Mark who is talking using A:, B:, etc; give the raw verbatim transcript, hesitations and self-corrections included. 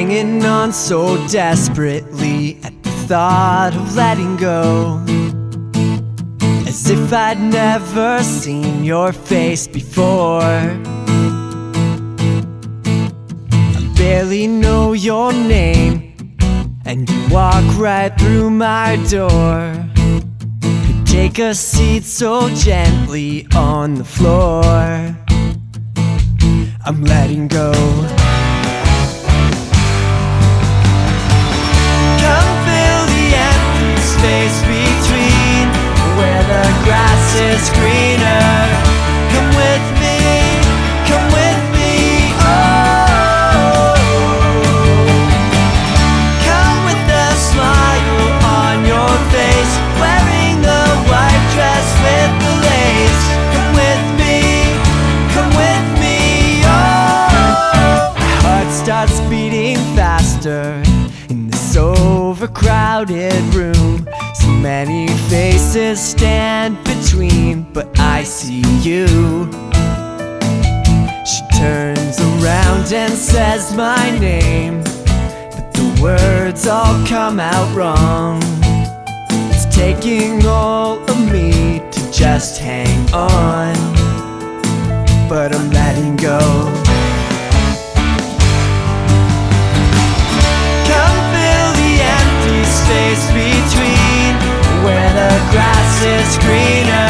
A: hanging on so desperately at the thought of letting go, as if I'd never seen your face before. I barely know your name, and you walk right through my door. You take a seat so gently on the floor. I'm letting go. Come fill the empty space between where the grass is greener. Come with me, come with me, oh. Come with a smile on your face, wearing the white dress with the lace. Come with me, come with me, oh. My heart starts beating faster in this overcrowded room. So many faces stand between, but I see you. She turns around and says my name, but the words all come out wrong. It's taking all of me to just hang on, but I'm letting go. Space between where the grass is greener.